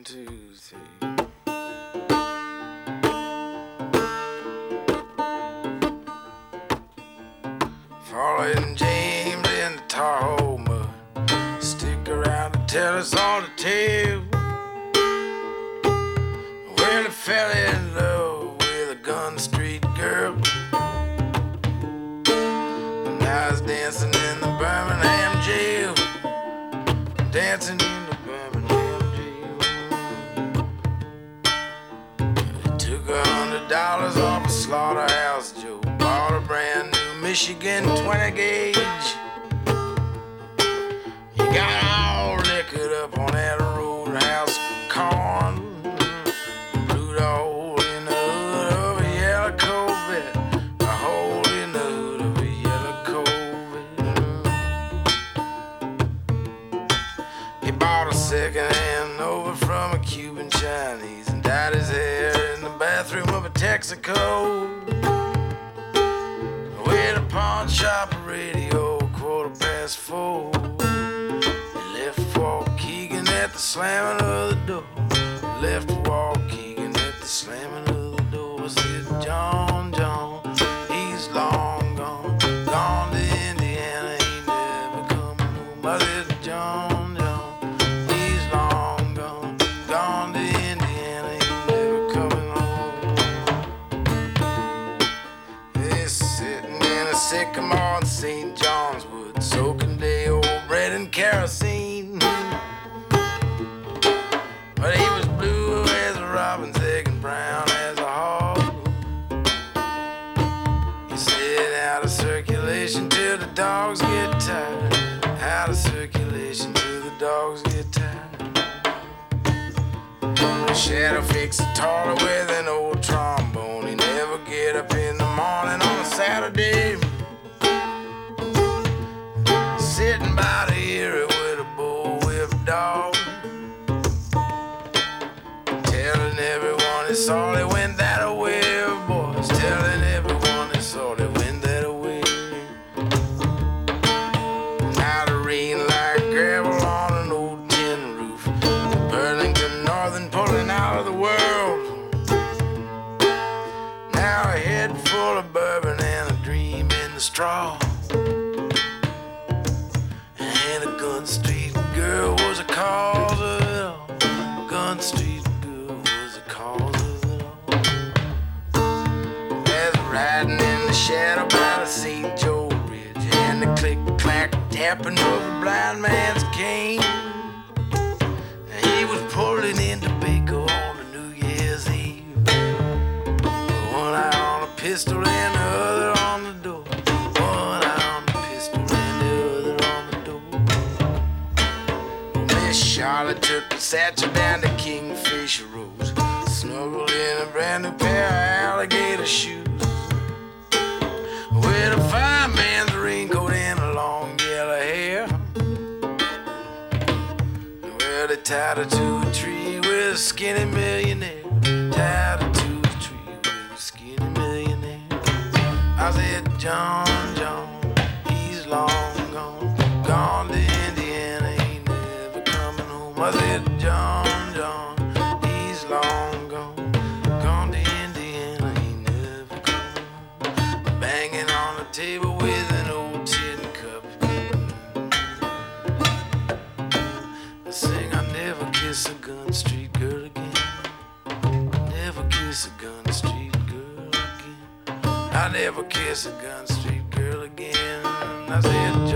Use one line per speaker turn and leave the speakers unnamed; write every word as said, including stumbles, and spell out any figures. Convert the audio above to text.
two, three. Following James in the Tar Hole mud. Stick around to tell us all the tale. Well, he fell in love with a Gun Street girl. And now he's dancing in the Birmingham jail. Dancing in the Birmingham jail. He took a hundred dollars off a slaughterhouse Joe. Bought a brand new Michigan twenty gauge. He got all liquored up on that roadhouse corn. Blew the hole in the hood of a yellow Corvette. A hole in the hood of a yellow Corvette. He bought a second-hand Nova from a Cuban Chinese and dyed his hair in the bathroom of a Texaco. With a pawn shop radio, quarter past four. He left Waukegan at the slamming of the door. Left Waukegan at the slamming of the door. I said, John, John, he's long gone. Gone to Indiana, he never come home. I said, John, John, he's long gone. Gone to Indiana, he never coming home. He's sitting in a sycamore in Saint John's Wood, soaking day old bread and kerosene. But he was blue as a robin's egg and brown as a hog. He said, out of circulation till the dogs get tired. Out of circulation till the dogs get tired. The shadow fixed taller with an old trombone. He never get up in the morning on a Saturday. Sitting by the Erie with a bullwhip dog. Telling everyone he saw they went that way, boys. Telling everyone they saw they went that way. Now the rain like gravel on an old tin roof. The Burlington Northern pulling out of the world. Now a head full of bourbon and a dream in the straw. And a Gun Street girl was a cause of it all. Gun Street girl was a cause of it all. As riding in the shadow by the Saint Joe Ridge, and the click-clack tapping of a blind man's cane. He was pulling into Baker on a New Year's Eve. One eye on a pistol and the other on the door. One eye on the pistol and the other on the door. Miss Charlotte took the satchel down to Kingfisher Rose, snuggled in a brand new pair of alligator shoes. With a fireman's raincoat and a long yellow hair. Well, they tied her to a tree with a skinny millionaire. Tied her to a tree with a skinny millionaire. I said, John, John, he's long gone. Gone to Indiana, he never coming home. I said, John, John, he's long gone. Gone to Indiana, he never coming home. Banging on the table with an old tin cup. I sing, I never kiss a Gun Street girl again. Never kiss a Gun Street girl again. I never kiss a Gun Street girl again. I said,